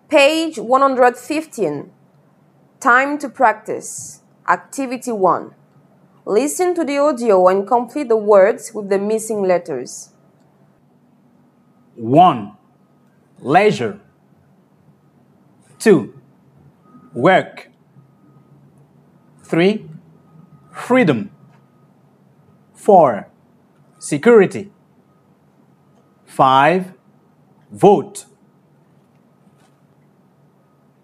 Page 115. Time to practice. Activity 1. Listen to the audio and complete the words with the missing letters. 1. Leisure. 2. Work. 3. Freedom. 4. Security. 5. Vote.